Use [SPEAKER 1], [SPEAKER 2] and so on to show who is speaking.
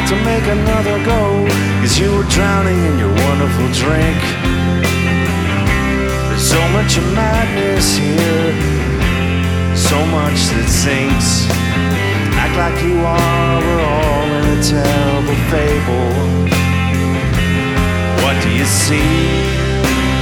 [SPEAKER 1] to make another go, 'cause you were drowning in your wonderful drink. There's so much of madness here, so much that sinks. Act like you are, we're all in a terrible fable. What do you see?